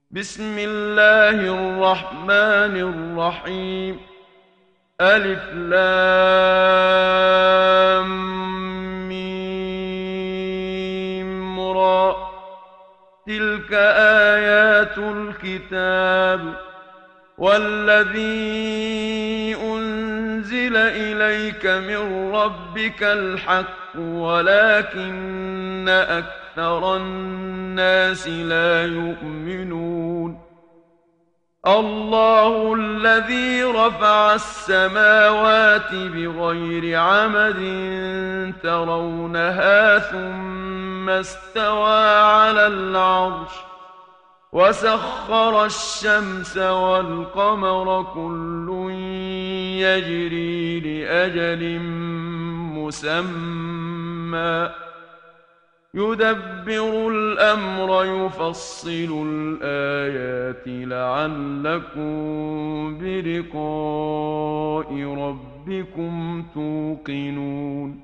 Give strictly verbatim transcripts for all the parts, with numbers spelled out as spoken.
بسم الله الرحمن الرحيم. ألف لام ميم را. تلك آيات الكتاب والذي أنزل إليك من ربك الحق ولكن أكثر الناس لا يؤمنون. الله الذي رفع السماوات بغير عمد ترونها ثم استوى على العرش وسخر الشمس والقمر كل يجري لأجل مسمى يدبر الأمر يفصل الآيات لعلكم بلقاء ربكم توقنون.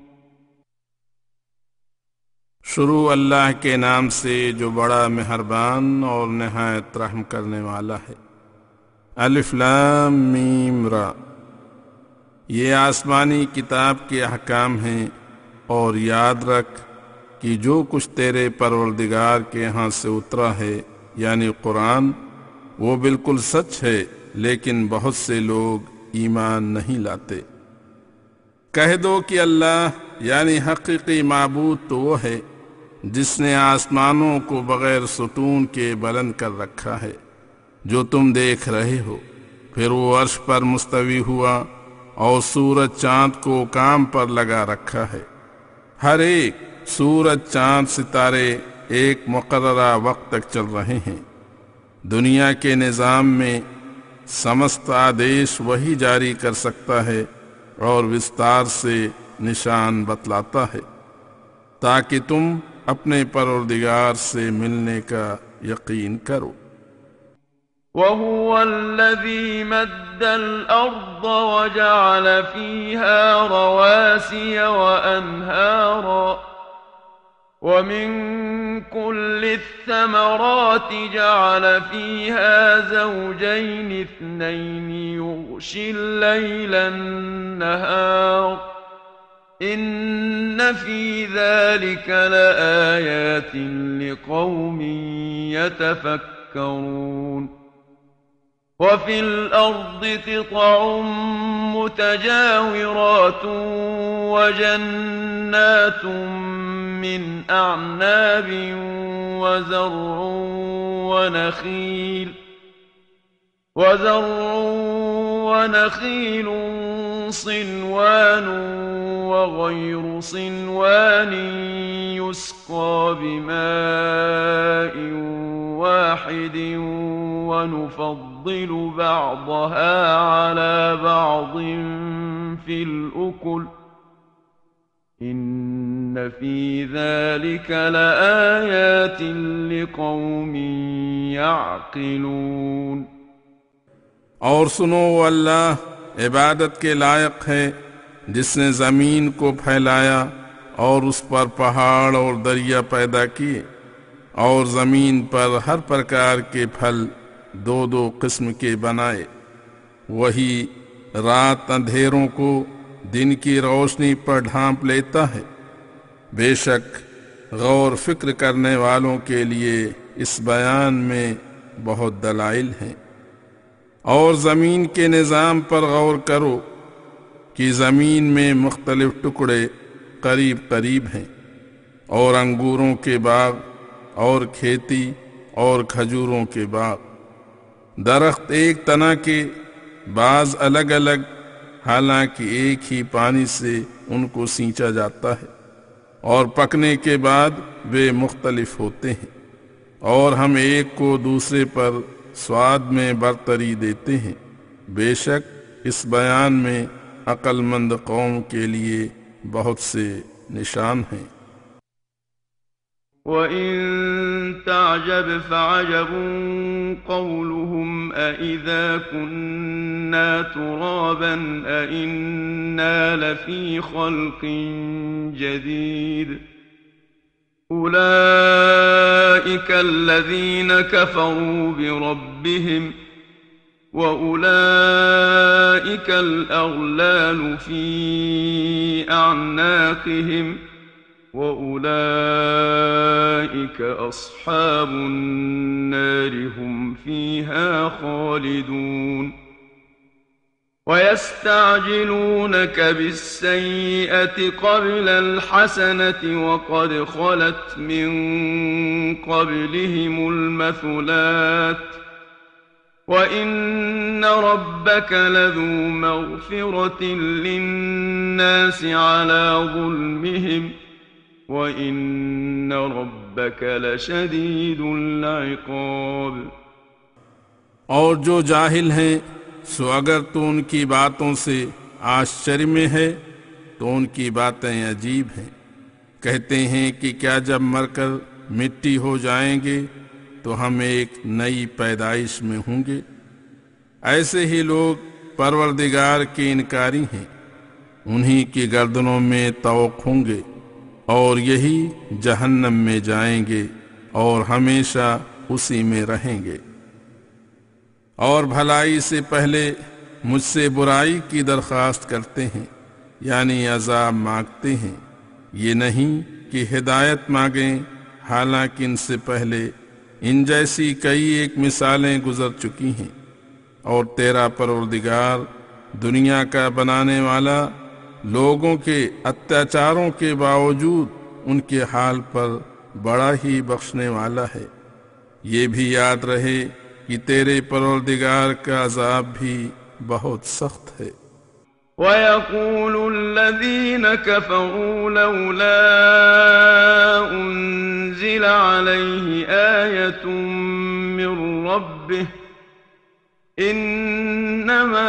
शुरू अल्लाह के नाम से जो बड़ा मेहरबान और नहायत रहम करने वाला है। अलिफ लाम मीम रा। ये आसमानी किताब के अहकाम हैं और याद रख कि जो कुछ तेरे परवरदिगार के यहाँ से उतरा है यानी कुरान वो बिल्कुल सच है, लेकिन बहुत से लोग ईमान नहीं लाते। कह दो कि अल्लाह यानी हकीकी माबूद तो वो है जिसने आसमानों को बगैर सुतून के बुलंद कर रखा है जो तुम देख रहे हो। फिर वो अर्श पर मुस्तवी हुआ और सूरज चांद को काम पर लगा रखा है। हर एक सूरज चांद सितारे एक मुकर्ररा वक्त तक चल रहे हैं। दुनिया के निज़ाम में समस्त आदेश वही जारी कर सकता है और विस्तार से निशान बतलाता है ताकि तुम अपने परवरदिगार से मिलने का यकीन करो। वहुव अल्लज़ी मद्दल अर्द वजअल फीहा रवासिय वअन्हारा वमिन कुल्लि थमराति जअल फीहा ज़ौजैन इत्नैन युग़शिल लैला अन्नहार इन्न फी ज़ालिक लआयातिन लिक़ौमिन यतफ़क्करून। वफ़िल अर्दि क़िطعٌ मुतजाविरात वजन्नातुम मिन अअनाब वज़र्'ٌ वनख़ील वज़र्'ٌ वनख़ील صنوان وغير صنوان يسقى بماء واحد ونفضل بعضها على بعض في الأكل إن في ذلك لآيات لقوم يعقلون। और सुनो, अल्लाह इबादत के लायक है जिसने ज़मीन को फैलाया और उस पर पहाड़ और दरिया पैदा किए और ज़मीन पर हर प्रकार के फल दो दो किस्म के बनाए। वही रात अंधेरों को दिन की रोशनी पर ढांप लेता है। बेशक गौर फिक्र करने वालों के लिए इस बयान में बहुत दलाइल हैं। और ज़मीन के निज़ाम पर गौर करो कि ज़मीन में मुख्तलिफ टुकड़े करीब करीब हैं और अंगूरों के बाग और खेती और खजूरों के बाग। दरख्त एक तना के, बाज अलग अलग, हालांकि एक ही पानी से उनको सींचा जाता है और पकने के बाद वे मुख्तलिफ होते हैं। और हम एक को दूसरे पर स्वाद में बरतरी देते हैं। बेशक इस बयान में अक्लमंद कौम के लिए बहुत से निशान हैं। वइन तअजब फअजबुन क़ौलुहुम अइज़ा कुन्ना तुराबन अइन्ना लफ़ी ख़ल्क़िन जदीद أولئك الذين كفروا بربهم وأولئك الأغلال في أعناقهم وأولئك أصحاب النار هم فيها خالدون ويستعجلونك بالسيئة قبل الحسنة وقد خلت من قبلهم المثلات وإن ربك لذو مغفرة للناس على ظلمهم وإن ربك لشديد العقاب और जो जाहिल हैं सो अगर तो उनकी बातों से आश्चर्य में है तो उनकी बातें अजीब हैं। कहते हैं कि क्या जब मरकर मिट्टी हो जाएंगे तो हम एक नई पैदाइश में होंगे। ऐसे ही लोग परवरदिगार के इनकारी हैं, उन्हीं की गर्दनों में तौक होंगे और यही जहन्नम में जाएंगे और हमेशा उसी में रहेंगे। और भलाई से पहले मुझसे बुराई की दरख्वास्त करते हैं, यानी अजाब मांगते हैं, ये नहीं कि हिदायत मांगें, हालांकि इनसे पहले इन जैसी कई एक मिसालें गुजर चुकी हैं। और तेरा परवरदिगार दुनिया का बनाने वाला लोगों के अत्याचारों के बावजूद उनके हाल पर बड़ा ही बख्शने वाला है। ये भी याद रहे कि तेरे परवरदिगार का अज़ाब भी बहुत सख्त है। وَيَقُولُ الَّذِينَ كَفَرُوا لَوْلَا أُنزِلَ عَلَيْهِ آيَةٌ مِّن رَّبِّهِ إِنَّمَا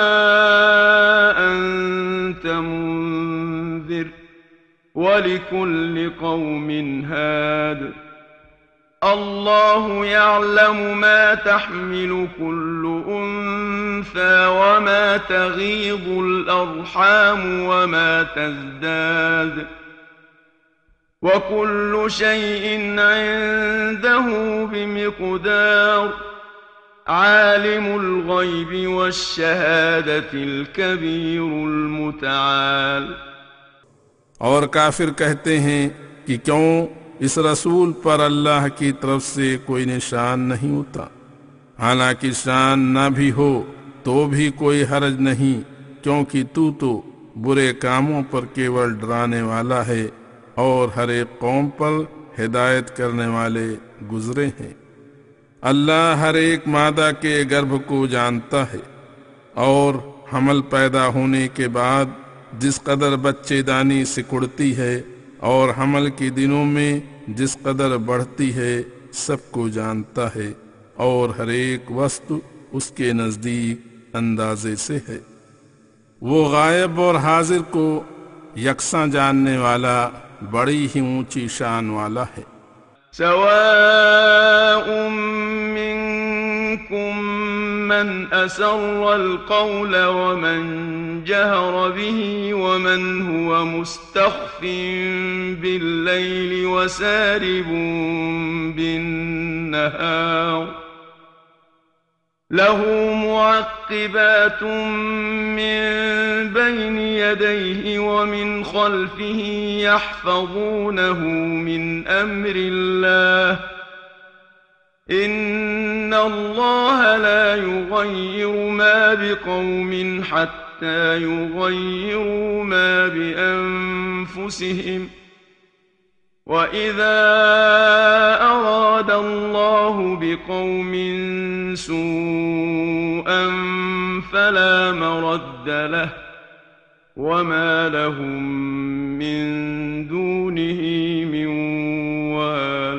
أَنتَ مُنذِرٌ وَلِكُلِّ قَوْمٍ هَادٍ الله يعلم ما تحمل كل أنثى وما تغيض الأرحام وما تزداد وكل شيء عنده بمقدار عالم الغيب والشهادة الكبير المتعال। और काफिर कहते हैं कि क्यों इस रसूल पर अल्लाह की तरफ से कोई निशान नहीं होता। हालांकि शान न भी हो तो भी कोई हर्ज नहीं, क्योंकि तू तो बुरे कामों पर केवल डराने वाला है और हर एक कौम पर हिदायत करने वाले गुजरे हैं। अल्लाह हर एक मादा के गर्भ को जानता है और हमल पैदा होने के बाद जिस कदर बच्चेदानी सिकुड़ती है और हमल के दिनों में जिस कदर बढ़ती है सबको जानता है और हर एक वस्तु उसके नजदीक अंदाजे से है। वो गायब और हाजिर को यकसा जानने वाला बड़ी ही ऊंची शान वाला है। सवाउम मिनकुम मन असर्रल कौल वमन जहर बिही वमन हुवा मुस्तख्फिन बिल्लैलि वसारिबुन बिन्नहार लहू मुअक्किबातुम मिन बैनि यदैहि वमिन खल्फिहि यहफज़ूनहु मिन अम्रिल्लाह इन्नल्लाह ला युग़य्यिरु मा बिक़ौमिन हत्ता युग़य्यिरु मा बिअन्फुसिहिम وَإِذَا أَرَادَ اللَّهُ بِقَوْمٍ سُوءًا فَلَا مَرَدَّ لَهُ وَمَا لَهُم مِّن دُونِهِ مِن وَالٍ।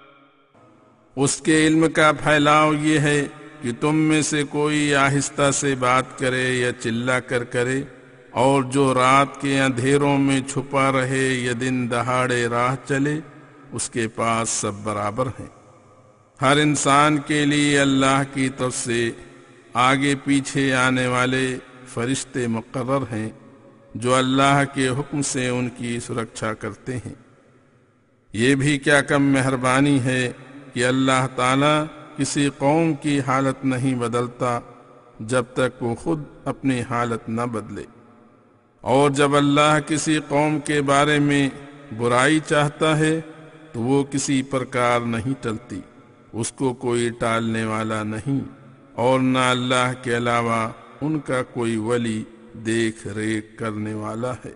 उसके इल्म का फैलाव ये है कि तुम में से कोई आहिस्ता से बात करे या चिल्ला कर करे, और जो रात के अंधेरों में छुपा रहे या दिन दहाड़े राह चले, उसके पास सब बराबर हैं। हर इंसान के लिए अल्लाह की तरफ से आगे पीछे आने वाले फरिश्ते मुकर्रर हैं जो अल्लाह के हुक्म से उनकी सुरक्षा करते हैं। ये भी क्या कम मेहरबानी है कि अल्लाह ताला किसी कौम की हालत नहीं बदलता जब तक वो खुद अपनी हालत न बदले। और जब अल्लाह किसी कौम के बारे में बुराई चाहता है तो वो किसी प्रकार नहीं टलती, उसको कोई टालने वाला नहीं, और न अल्लाह के अलावा उनका कोई वली देख रेख करने वाला है।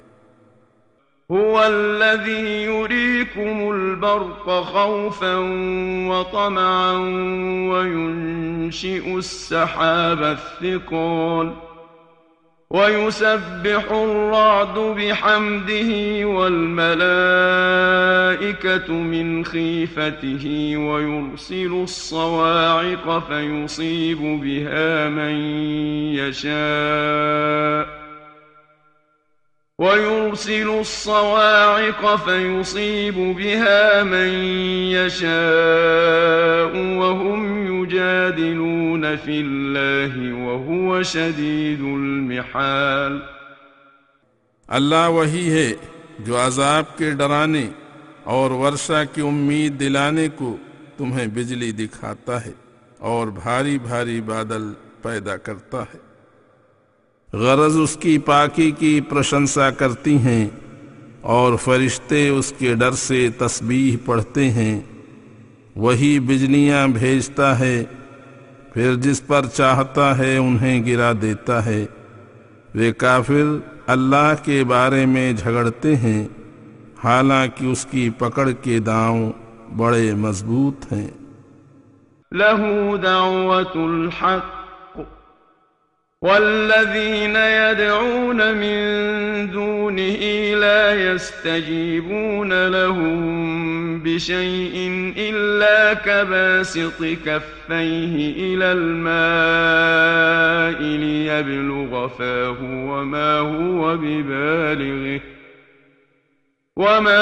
हुवल्लज़ी युरीकुमुल बर्क़ ख़ौफ़न व तमअन व युनशिउस सहाबा अथ-थिक़ाल व युसब्बिहु अर्रअदु बिहम्दिही वल मलाइकतु मिन खीफ़तिही व युरसिलु अस्सवा'iक़ फयुसीबु बिहा मन यशा' ويرسل الصواعق فيصيب بها من يشاء وهم يجادلون في الله وهو شديد المحال। अल्लाह वही है जो अजाब के डराने और वर्षा की उम्मीद दिलाने को तुम्हें बिजली दिखाता है और भारी भारी बादल पैदा करता है। गरज उसकी पाकी की प्रशंसा करती हैं और फरिश्ते उसके डर से तस्बीह पढ़ते हैं। वही बिजलियां भेजता है, फिर जिस पर चाहता है उन्हें गिरा देता है। वे काफिर अल्लाह के बारे में झगड़ते हैं, हालांकि उसकी पकड़ के दांव बड़े मजबूत हैं। लहू दावतुल हक़ वल्लज़ीन यदऊन मिन दूनिही ला यस्तजीबून लहुम बिशैइन इल्ला कबासिति कफ़्फ़ैहि इलल माइ लियब्लुग़ फ़ाहु वमा हुवा बिबालिग़िहि वमा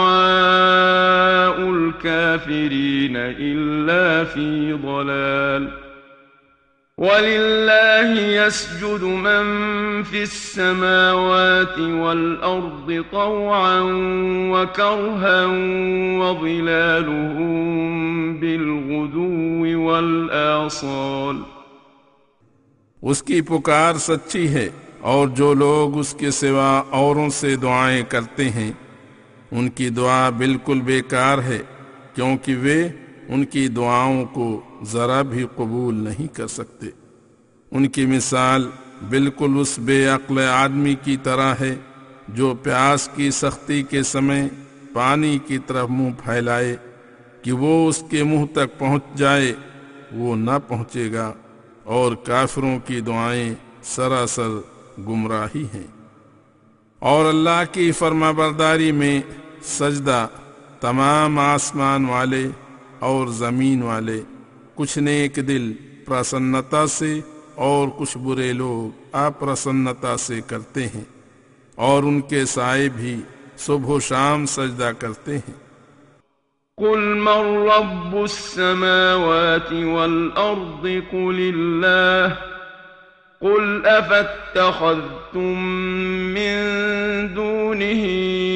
दुआउल काफ़िरीन इल्ला फ़ी ज़लाल। वलिल्लाहि यस्जुदु मन फिस समावाति वल अर्दि तौअन व करहन व ज़िलालुहुम बिलग़ुदुव्वि वल आसाल। उसकी पुकार सच्ची है और जो लोग उसके सिवा औरों से दुआएं करते हैं उनकी दुआ बिल्कुल बेकार है, क्योंकि वे उनकी दुआओं को जरा भी कबूल नहीं कर सकते। उनकी मिसाल बिल्कुल उस बेअक्ल आदमी की तरह है जो प्यास की सख्ती के समय पानी की तरफ मुंह फैलाए कि वो उसके मुंह तक पहुंच जाए, वो न पहुंचेगा, और काफिरों की दुआएं सरासर गुमराही हैं। और अल्लाह की फरमाबरदारी में सजदा तमाम आसमान वाले और जमीन वाले, कुछ नेक दिल प्रसन्नता से और कुछ बुरे लोग अप्रसन्नता से करते हैं, और उनके साए भी सुबह शाम सजदा करते हैं। कुल मन रब्बुस समावाति वल अर्दि कुलिल्लाह कुल अफत्तखज़्तुम मिन दूनिही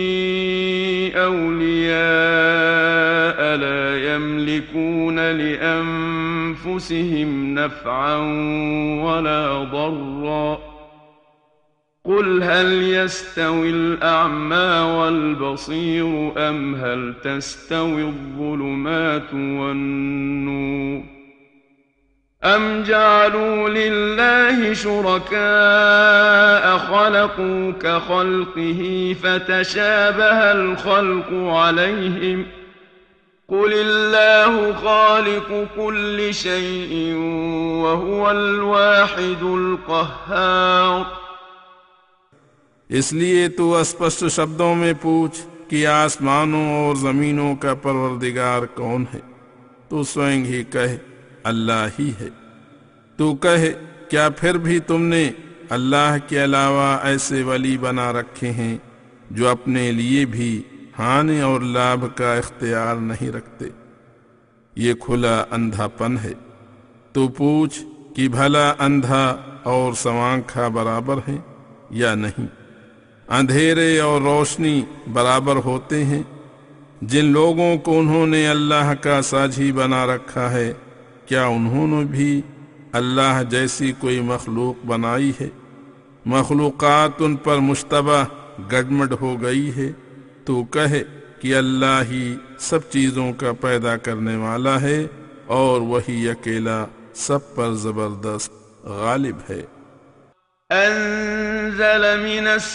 औलिया ला यमलिकून लिअन्फुसिहिम नफ़अन वला दर्रा कुल हल यस्तविल अअमा वल बसीर अम हल तस्तविल ज़ुलुमातु वन नूर अम जअलू लिल्लाहि शुरकाअ खलक़ू कखल्क़िही फतशाबहल खल्क़ु अलैहिम कुलिल्लाहु खालिक़ु कुल्लि शैइन व हुवल वाहिदुल क़ह्हार। इसलिए तू स्पष्ट शब्दों में पूछ कि आसमानों और जमीनों का परवरदिगार कौन है। तू स्वयं ही कहे अल्लाह ही है। तू कहे क्या फिर भी तुमने अल्लाह के अलावा ऐसे वली बना रखे हैं जो अपने लिए भी हानि और लाभ का इख्तियार नहीं रखते। ये खुला अंधापन है। तू पूछ कि भला अंधा और सवांखा बराबर है या नहीं। अंधेरे और रोशनी बराबर होते हैं। जिन लोगों को उन्होंने अल्लाह का साझी बना रखा है, क्या उन्होंने भी अल्लाह जैसी कोई मखलूक बनाई है? मखलूकात उन पर मुश्तबह गड़मड़ हो गई है। तो कहे कि अल्लाह ही सब चीज़ों का पैदा करने वाला है और वही अकेला सब पर जबरदस्त गालिब है। अंज़ल मिनस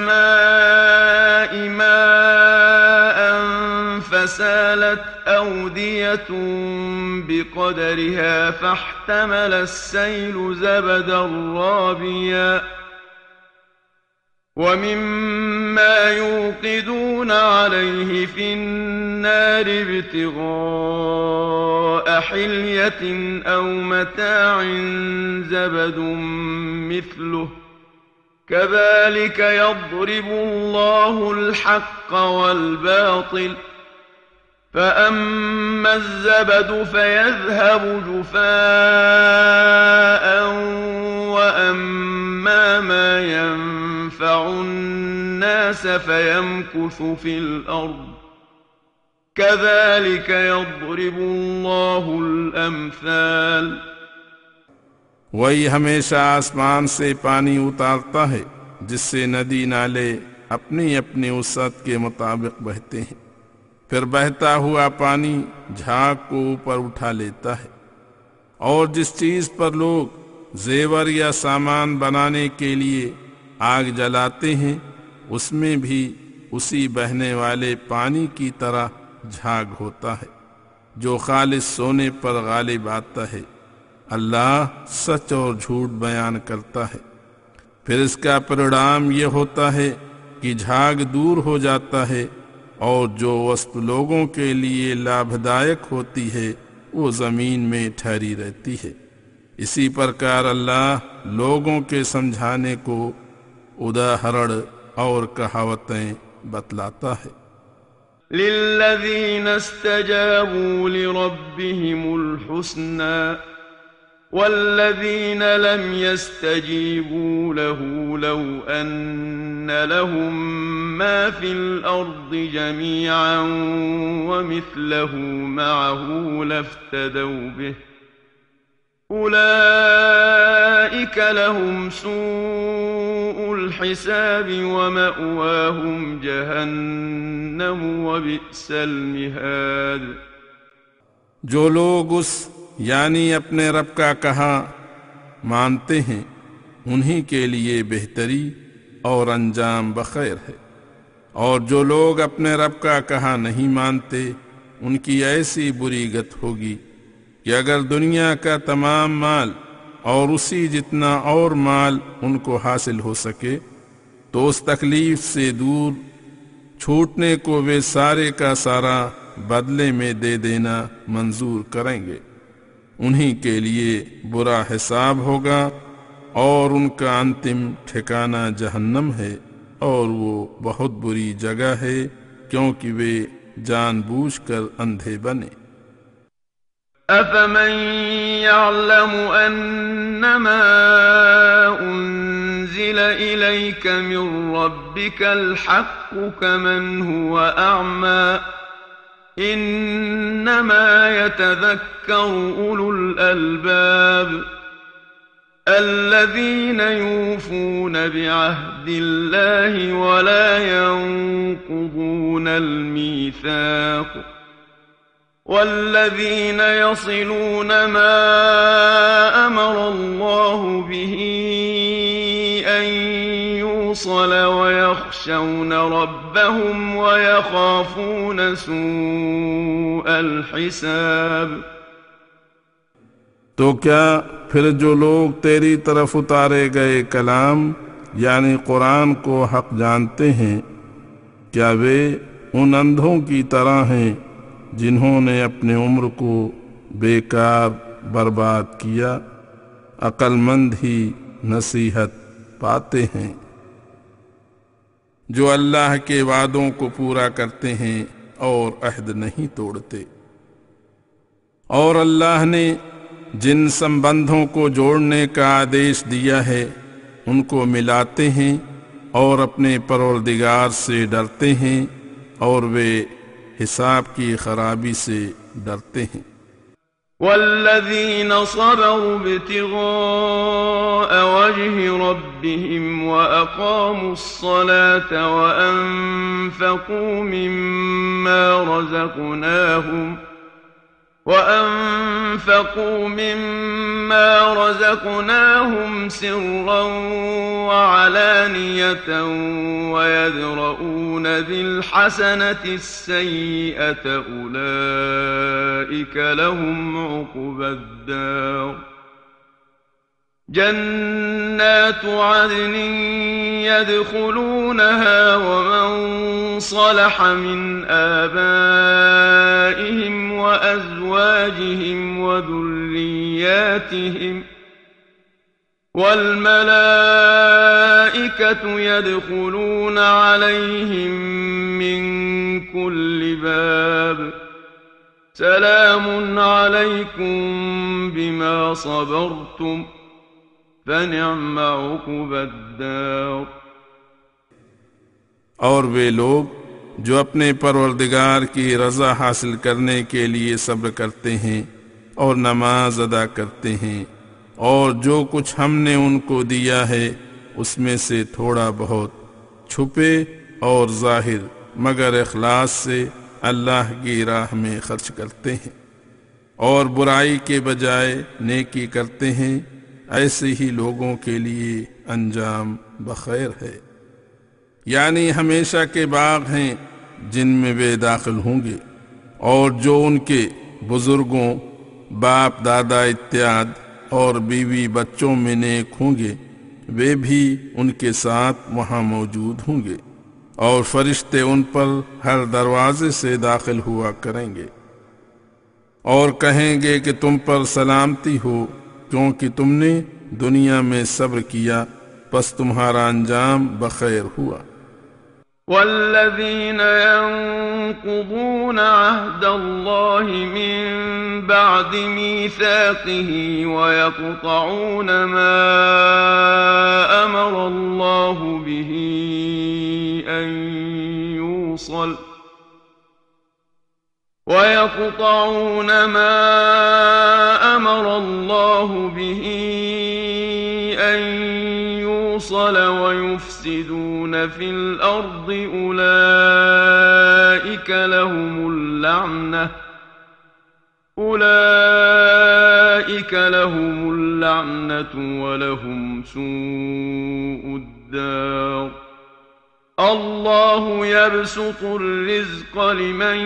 समाई माअन फसालत अवदियतुन बिक़दरिहा फहतमलस्सैलु ज़बदन राबिया वमिम्मा यूक़िदून अलैहि फिन्नार इब्तिग़ाअ हिल्यतिन औ मताअन ज़बदुन मिस्लुहु कज़ालिक यضरिबुल्लाहुल हक़्क़ वल बातिल फ़अम्मा الزبد فيذهب جفاء وأما ما ينفع الناس فيمكث في الأرض كذلك يضرب الله الأمثال। वही हमेशा आसमान से पानी उतारता है जिससे नदी नाले अपनी अपनी वसअत के मुताबिक बहते हैं। फिर बहता हुआ पानी झाग को ऊपर उठा लेता है, और जिस चीज पर लोग जेवर या सामान बनाने के लिए आग जलाते हैं उसमें भी उसी बहने वाले पानी की तरह झाग होता है जो खालिस सोने पर गालिब आता है। अल्लाह सच और झूठ बयान करता है। फिर इसका परिणाम यह होता है कि झाग दूर हो जाता है और जो वस्तु लोगों के लिए लाभदायक होती है वो जमीन में ठहरी रहती है। इसी प्रकार अल्लाह लोगों के समझाने को उदाहरण और कहावतें बतलाता है। लिल्लज़ीना इस्तजाबू लिरब्बिहिमुल हुस्ना वल्लज़ीना लम यस्तजीबू लहू लौ अन्न लहुम मा फिल अर्दि जमीअन वमिस्लहू मअहू लफ्तदौ बिहि उलाइक लहुम सूउल हिसाब वमअवाहुम जहन्नम वबिअसल मिहाद। जो लोग उस यानी अपने रब का कहा मानते हैं उन्हीं के लिए बेहतरी और अंजाम बखैर है, और जो लोग अपने रब का कहा नहीं मानते उनकी ऐसी बुरी गत होगी कि अगर दुनिया का तमाम माल और उसी जितना और माल उनको हासिल हो सके तो उस तकलीफ से दूर छूटने को वे सारे का सारा बदले में दे देना मंजूर करेंगे। उन्हीं के लिए बुरा हिसाब होगा और उनका अंतिम ठिकाना जहन्नम है, और वो बहुत बुरी जगह है क्योंकि वे जानबूझकर अंधे बने। अफमन यअलमु अन्नमा उन्ज़िल इलैक मिन रब्बिकल हक़्क़ु कमन हुव अअमा इन्नमा यतज़क्करु उलुल अलबाब अल्लज़ीन यूफ़ून बिअहदिल्लाहि वला यंक़ुज़ूनल मीसाक़ वल्लज़ीन यसिलून मा अमर अल्लाहु बिही अन यूसल वयख़शौन रब्बहुम वयख़ाफ़ून सूअल हिसाब। तो क्या फिर जो लोग तेरी तरफ उतारे गए कलाम यानी कुरान को हक जानते हैं, क्या वे उन अंधों की तरह हैं जिन्होंने अपने उम्र को बेकार बर्बाद किया? अक्लमंद ही नसीहत पाते हैं जो अल्लाह के वादों को पूरा करते हैं और अहद नहीं तोड़ते। और अल्लाह ने जिन संबंधों को जोड़ने का आदेश दिया है उनको मिलाते हैं और अपने परवरदिगार से डरते हैं, और वे हिसाब की खराबी से डरते हैं। वल्लज़ीन सबरू इब्तिगाअ वजहि रब्बिहिम व अक़ामुस्सलात व अनफ़क़ू मिम्मा रज़क़नाहुम وأنفقوا مما رزقناهم سرا وعلانية ويدرؤون بالحسنة السيئة أولئك لهم عقبى الدار جنات عدن يدخلونها ومن صلح من آبائهم وأزواجهم وذرياتهم والملائكة يدخلون عليهم من كل باب سلام عليكم بما صبرتم فنعم عقبى الدار। और वे लोग जो अपने परवरदिगार की रज़ा हासिल करने के लिए सब्र करते हैं और नमाज अदा करते हैं और जो कुछ हमने उनको दिया है उसमें से थोड़ा बहुत छुपे और जाहिर मगर इखलास से अल्लाह की राह में खर्च करते हैं और बुराई के बजाय नेकी करते हैं, ऐसे ही लोगों के लिए अंजाम बखैर है। यानी हमेशा के बाग हैं जिनमें वे दाखिल होंगे और जो उनके बुजुर्गों बाप दादा इत्यादि और बीवी बच्चों में नेक होंगे वे भी उनके साथ वहां मौजूद होंगे और फरिश्ते उन पर हर दरवाजे से दाखिल हुआ करेंगे और कहेंगे कि तुम पर सलामती हो क्योंकि तुमने दुनिया में सब्र किया, बस तुम्हारा अंजाम बखैर हुआ। वल्लज़ीन यंक़ुज़ून अहदल्लाहि मिन बअदि मीसाक़िहि व यक़तऊन मा अमरल्लाहु बिही अन यूसल ويقطعون ما أمر الله به أن يوصل ويفسدون في الأرض أولئك لهم اللعنة أولئك لهم اللعنة ولهم سوء الدار الله يبسط الرزق لمن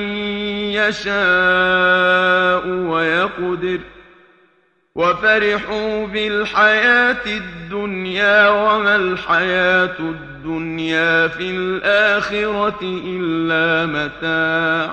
يشاء ويقدر وفرحوا بالحياة الدنيا وما الحياة الدنيا في الآخرة إلا متاع।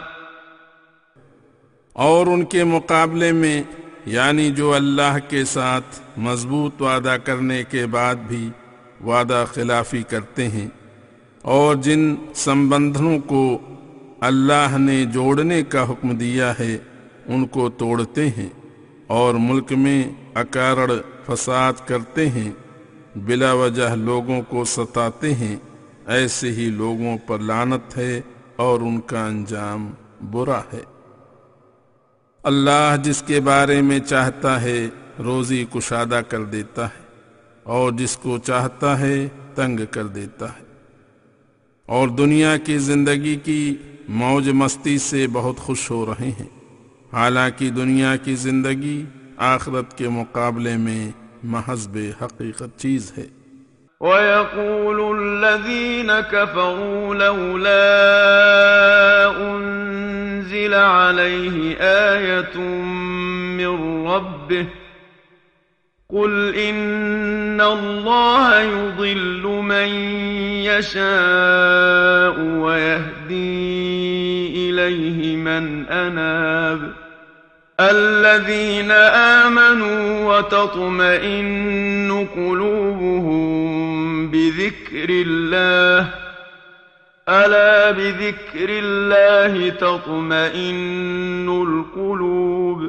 और उनके मुकाबले में यानी जो अल्लाह के साथ मजबूत वादा करने के बाद भी वादा खिलाफी करते हैं और जिन संबंधों को अल्लाह ने जोड़ने का हुक्म दिया है उनको तोड़ते हैं और मुल्क में अकारण फसाद करते हैं, बिला वजह लोगों को सताते हैं, ऐसे ही लोगों पर लानत है और उनका अंजाम बुरा है। अल्लाह जिसके बारे में चाहता है रोजी कुशादा कर देता है और जिसको चाहता है तंग कर देता है और दुनिया की जिंदगी की मौज मस्ती से बहुत खुश हो रहे हैं, हालांकि दुनिया की जिंदगी आखिरत के मुकाबले में महज बेहकीकत चीज है। وَيَقُولُ الَّذِينَ كَفَرُوا لَوْلَا أُنزِلَ عَلَيْهِ آيَةٌ مِّن رَّبِّهِ قُلْ إِنَّ اللَّهَ يُضِلُّ مَن يَشَاءُ وَيَهْدِي إِلَيْهِ مَنْ أَنَابَ الَّذِينَ آمَنُوا وَتَطْمَئِنُّ قُلُوبُهُم بِذِكْرِ اللَّهِ أَلَا بِذِكْرِ اللَّهِ تَطْمَئِنُّ الْقُلُوبُ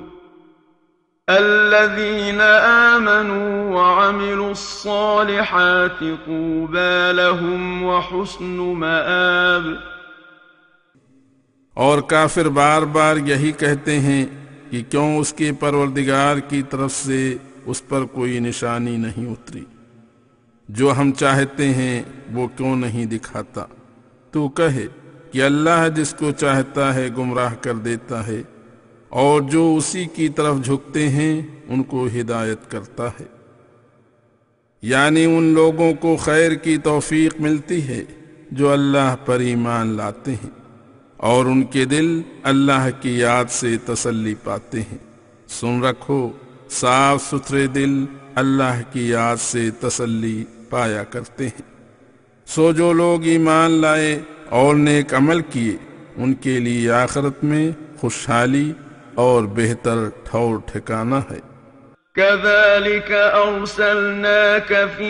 الذين آمنوا وعملوا الصالحات طوبى لهم وحسن مآب। और काफिर बार बार यही कहते हैं कि क्यों उसके परवरदिगार की तरफ से उस पर कोई निशानी नहीं उतरी, जो हम चाहते हैं वो क्यों नहीं दिखाता। तू कहे कि अल्लाह जिसको चाहता है गुमराह कर देता है, और जो उसी की तरफ झुकते हैं उनको हिदायत करता है। यानी उन लोगों को खैर की तौफीक मिलती है जो अल्लाह पर ईमान लाते हैं और उनके दिल अल्लाह की याद से तसल्ली पाते हैं। सुन रखो, साफ सुथरे दिल अल्लाह की याद से तसल्ली पाया करते हैं। सो जो लोग ईमान लाए और नेक अमल किए, उनके लिए आखिरत में खुशहाली और बेहतर ठौर ठिकाना है। कज़ालिक अर्सलनाक फी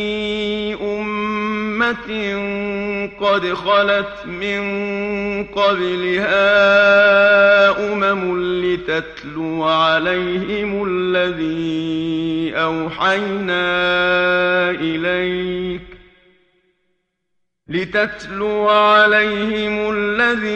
उम्मतिन क़द ख़लत मिन क़ब्लिहा उममुन लितत्लू अलैहिमुल्लज़ी औहैना इलैक लितत्लू अलैहिमुल्लज़ी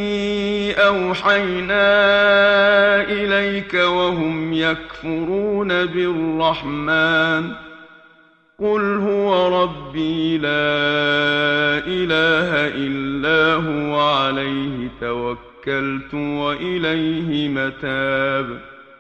औहैना इलैक वहुम यकफुरून बिर्रहमान कुल हुवा रब्बी ला इलाहा इल्ला हुवा अलैहि तवक्कलतु व इलैहि मताब।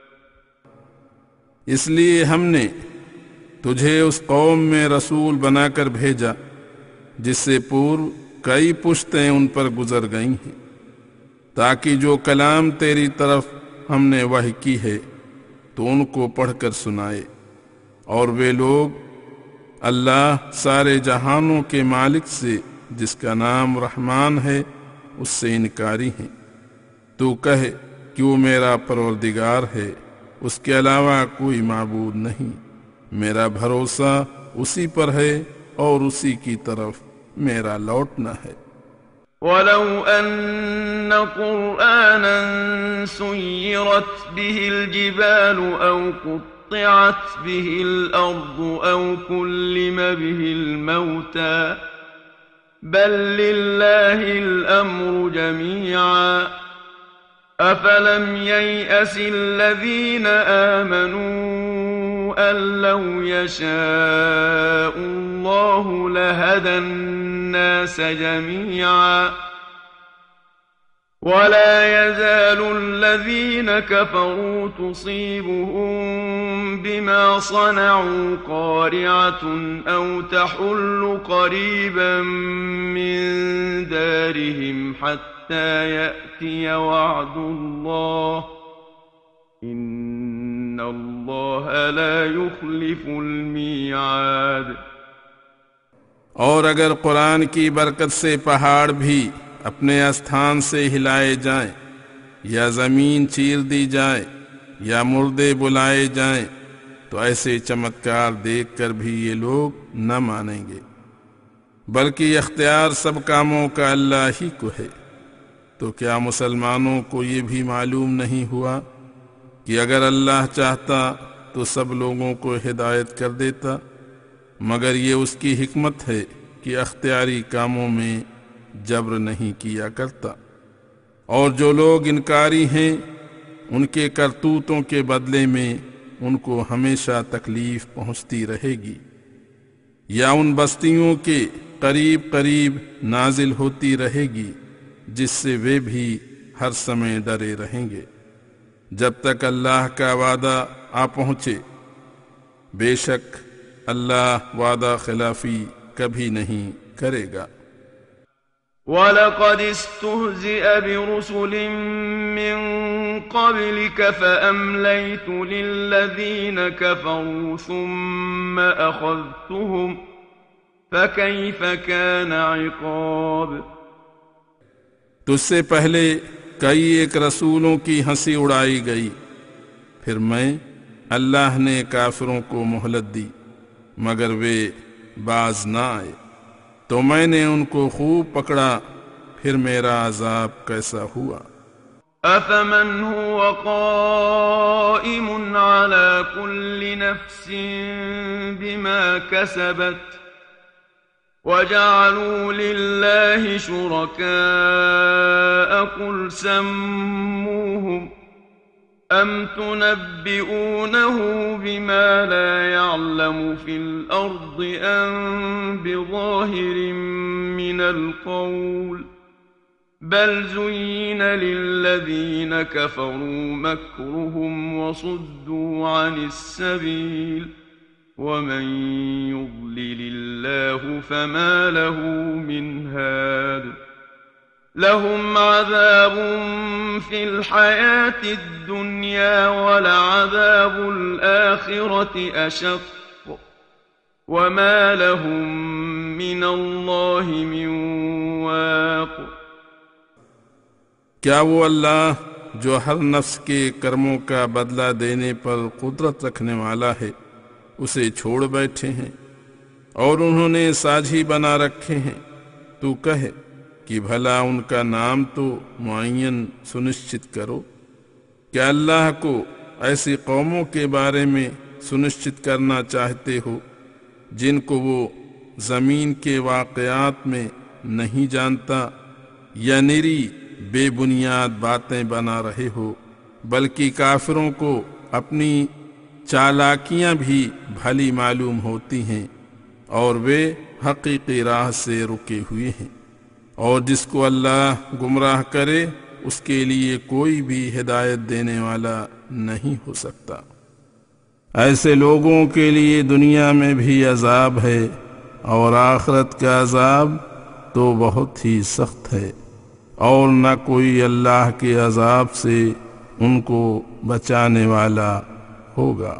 इसलिए हमने तुझे उस कौम में रसूल बनाकर भेजा जिससे पूर्व कई पुश्तें उन पर गुजर गई हैं, ताकि जो कलाम तेरी तरफ हमने वही की है तो उनको पढ़कर सुनाए, और वे लोग अल्लाह सारे जहानों के मालिक से जिसका नाम रहमान है उससे इनकारी हैं। तू कहे कि वो मेरा परवरदिगार है, उसके अलावा कोई माबूद नहीं, मेरा भरोसा उसी पर है और उसी की तरफ मेरा लौटना है। वलौ अन्न क़ुरआनन सुय्यरत बिहिल जिबालु औ क़ुत्तिअत बिहिल अर्दु औ कुल्लिम बिहिल मौता बल लिल्लाहिल अम्रु जमीअन अफलम ययअसिल लज़ीना आमनू अन लौ यशाअल्लाहु लहदन नास जमीअन वला यज़ालु الذين كفروا تصيبهم بما صنعوا قارعة أو تحل قريبا من دارهم حتى يأتي وعد الله إن الله لا يخلف الميعاد। और अगर कुरान की बरकत से पहाड़ भी अपने स्थान से हिलाए जाएं, या जमीन चीर दी जाए, या मुर्दे बुलाए जाएं, तो ऐसे चमत्कार देखकर भी ये लोग न मानेंगे, बल्कि इख्तियार सब कामों का अल्लाह ही को है। तो क्या मुसलमानों को ये भी मालूम नहीं हुआ कि अगर अल्लाह चाहता तो सब लोगों को हिदायत कर देता, मगर ये उसकी हिकमत है कि अख्तियारी कामों में जब्र नहीं किया करता। और जो लोग इनकारी हैं उनके करतूतों के बदले में उनको हमेशा तकलीफ पहुंचती रहेगी, या उन बस्तियों के करीब करीब नाजिल होती रहेगी जिससे वे भी हर समय डरे रहेंगे जब तक अल्लाह का वादा आ पहुंचे। बेशक अल्लाह वादा खिलाफी कभी नहीं करेगा। वलक़द इस्तुहज़िअ बिरुसुलिन मिन क़ब्लिक फ़अम्लैतु लिल्लज़ीन कफ़रू सुम्म अख़ज़्तुहुम फ़कैफ़ कान इक़ाब। तुझसे पहले कई एक रसूलों की हंसी उड़ाई गई, फिर मैं अल्लाह ने काफिरों को मोहलत दी मगर वे बाज ना आए, तो मैंने उनको खूब पकड़ा, फिर मेरा अजाब कैसा हुआ। अफमन हुवा क़ाइमुन अला कुल्लि नफ्सिन बिमा कसबत وجعلوا لله شركاء قل سموهم أم تنبئونه بما لا يعلم في الأرض أم بظاهر من القول بل زين للذين كفروا مكرهم وصدوا عن السبيل ومن يضلل الله فما له من هاد لهم عذاب في الحياة الدنيا ولعذاب الآخرة أشق وما لهم من الله من واق। क्या वो अल्लाह जो हर नफ्स के कर्मों का बदला देने पर कुदरत रखने वाला है उसे छोड़ बैठे हैं और उन्होंने साझी बना रखे हैं? तू कहे कि भला उनका नाम तो मुअय्यन सुनिश्चित करो। क्या अल्लाह को ऐसी कौमों के बारे में सुनिश्चित करना चाहते हो जिनको वो जमीन के वाक़यात में नहीं जानता, या निरी बेबुनियाद बातें बना रहे हो? बल्कि काफिरों को अपनी चालाकियां भी भली मालूम होती हैं और वे हकीकी राह से रुके हुए हैं, और जिसको अल्लाह गुमराह करे उसके लिए कोई भी हिदायत देने वाला नहीं हो सकता। ऐसे लोगों के लिए दुनिया में भी अजाब है और आखिरत का अजाब तो बहुत ही सख्त है, और न कोई अल्लाह के अजाब से उनको बचाने वाला होगा।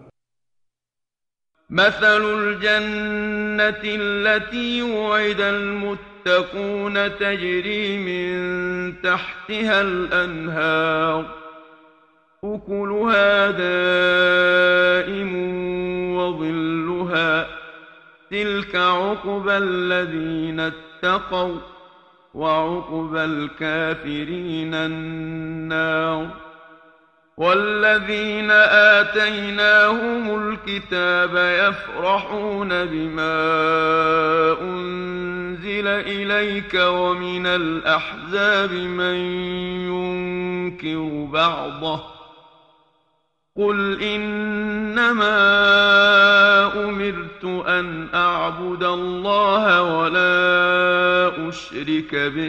مثل الجنة التي وعد المتقون تجري من تحتها الأنهار أكلها دائم وظلها تلك عقبى الذين اتقوا وعقبى الكافرين النار والذين آتيناهم الكتاب يفرحون بما أنزل إليك ومن الأحزاب من ينكر بعضه قل إنما أمرت أن أعبد الله ولا أشرك به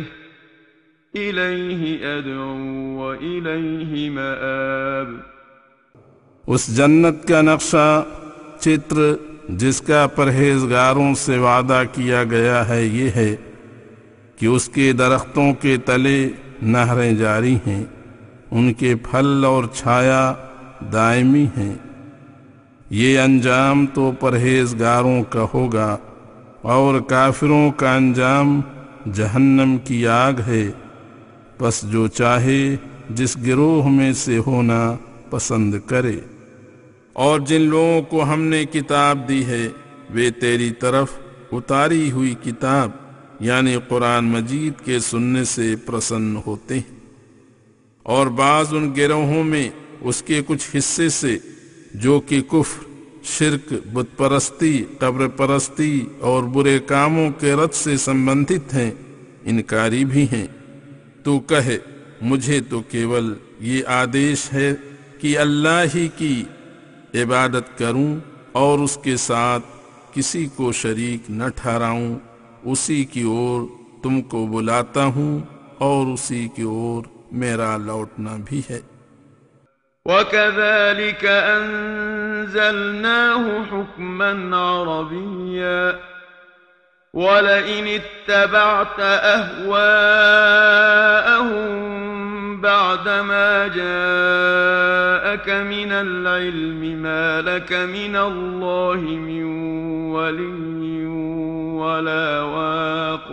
इलैहि अदऊ व इलैहि मआब। उस जन्नत का नक्शा चित्र जिसका परहेजगारों से वादा किया गया है ये है कि उसके दरख्तों के तले नहरें जारी हैं, उनके फल और छाया दायमी हैं। ये अंजाम तो परहेजगारों का होगा और काफिरों का अंजाम जहन्नम की आग है। बस जो चाहे जिस गिरोह में से होना पसंद करे। और जिन लोगों को हमने किताब दी है वे तेरी तरफ उतारी हुई किताब यानी कुरान मजीद के सुनने से प्रसन्न होते हैं, और बाज उन गिरोहों में उसके कुछ हिस्से से जो कि कुफ्र, शिर्क, बुत परस्ती, कब्र परस्ती और बुरे कामों के रद से संबंधित हैं, इनकारी भी हैं। तू कहे मुझे तो केवल ये आदेश है कि अल्लाह ही की इबादत करूं और उसके साथ किसी को शरीक न ठहराऊं। उसी की ओर तुमको बुलाता हूं और उसी की ओर मेरा लौटना भी है। वकज़ालिक अंज़लनाहु हुक्मन अरबिय्या वलइन इत्तबअत अहवाअहुम बअदमा जाअक मिनल इल्मि मा लक मिनल्लाहि मिन वलिय्यिन वला वाक़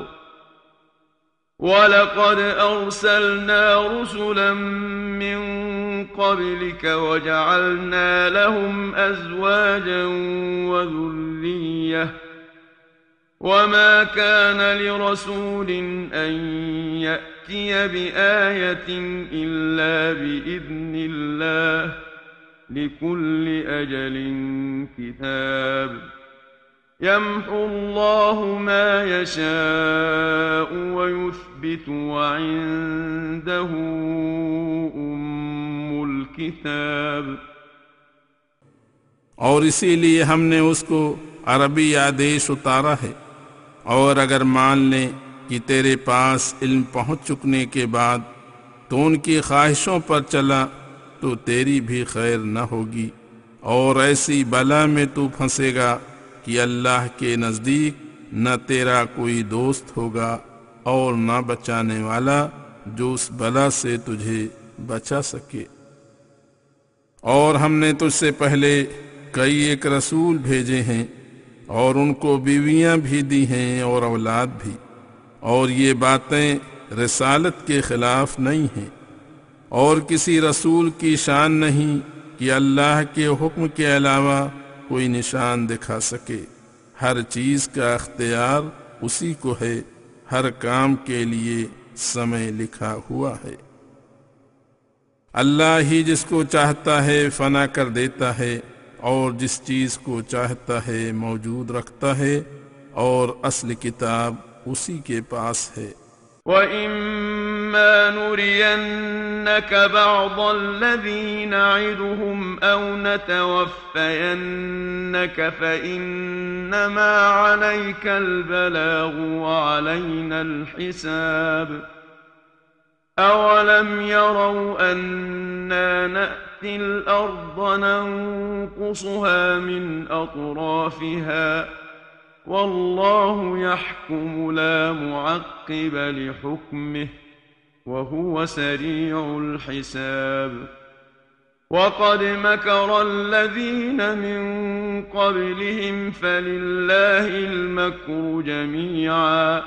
वलक़द अर्सलना रुसुलन मिन क़ब्लिक वजअलना लहुम अज़वाजन वज़ुर्रिय्यah वमा कान लिरसूल अन यअतिय बिआयतिन इल्ला बिइज़्निल्लाह लिकुल्लि अजलिन किताब। यम्हु अल्लाहु मा यशाअ व युथबित व इंदहु उम्मुल किताब। और इसीलिए हमने उसको अरबी आदेश उतारा है। और अगर मान लें कि तेरे पास इल्म पहुंच चुकने के बाद तो उनकी ख्वाहिशों पर चला तो तेरी भी खैर न होगी, और ऐसी बला में तू फंसेगा कि अल्लाह के नज़दीक न तेरा कोई दोस्त होगा और न बचाने वाला जो उस बला से तुझे बचा सके। और हमने तुझसे पहले कई एक रसूल भेजे हैं और उनको बीवियां भी दी हैं और औलाद भी, और ये बातें रिसालत के खिलाफ नहीं हैं। और किसी रसूल की शान नहीं कि अल्लाह के हुक्म के अलावा कोई निशान दिखा सके। हर चीज का अख्तियार उसी को है, हर काम के लिए समय लिखा हुआ है। अल्लाह ही जिसको चाहता है फना कर देता है और जिस चीज को चाहता है मौजूद रखता है, और असल किताब उसी के पास है। وَإِمَّا نُرِيَنَّكَ بَعْضَ الَّذِي نَعِدُهُمْ أَوْ نَتَوَفَّيَنَّكَ فَإِنَّمَا عَلَيْكَ الْبَلَاغُ وَعَلَيْنَا الْحِسَابُ أَوَلَمْ يَرَوْا أَنَّا نَأْتِي الْأَرْضَ نَنقُصُهَا مِنْ أَطْرَافِهَا والله يحكم لا معقب لحكمه وهو سريع الحساب وقد مكر الذين من قبلهم فلله المكر جميعا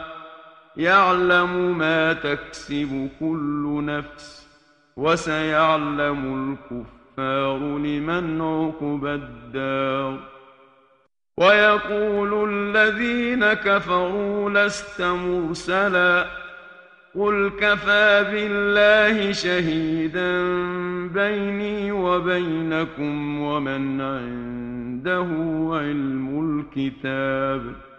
يعلم ما تكسب كل نفس وسيعلم الكفار لمن عقبى الدار ويقول الذين كفروا لست مرسلا قل كفى بالله شهيدا بيني وبينكم ومن عنده علم الكتاب।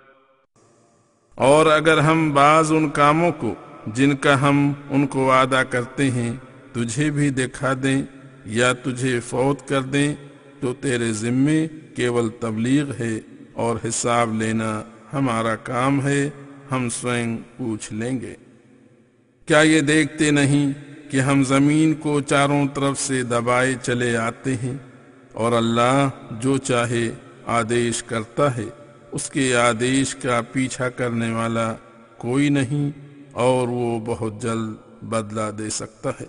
और अगर हम बाज उन कामों को जिनका हम उनको वादा करते हैं तुझे भी दिखा दें या तुझे फौत कर दें तो तेरे जिम्मे केवल तबलीग है और हिसाब लेना हमारा काम है, हम स्वयं पूछ लेंगे। क्या ये देखते नहीं कि हम जमीन को चारों तरफ से दबाए चले आते हैं और अल्लाह जो चाहे आदेश करता है, उसके आदेश का पीछा करने वाला कोई नहीं और वो बहुत जल्द बदला दे सकता है।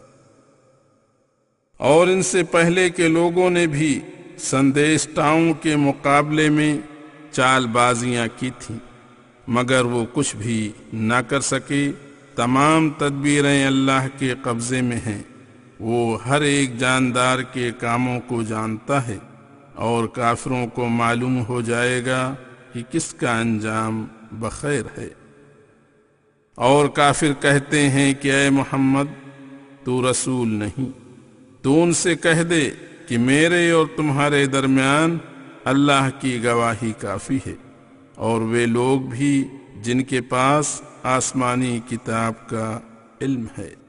और इनसे पहले के लोगों ने भी संदेशताओं के मुकाबले में चालबाजियां की थीं, मगर वो कुछ भी ना कर सके। तमाम तदबीरें अल्लाह के कब्जे में हैं। वो हर एक जानदार के कामों को जानता है और काफिरों को मालूम हो जाएगा कि किसका अंजाम बखैर है। और काफिर कहते हैं कि ऐ मोहम्मद तू रसूल नहीं, तू उनसे कह दे कि मेरे और तुम्हारे दरमियान अल्लाह की गवाही काफी है, और वे लोग भी जिनके पास आसमानी किताब का इल्म है।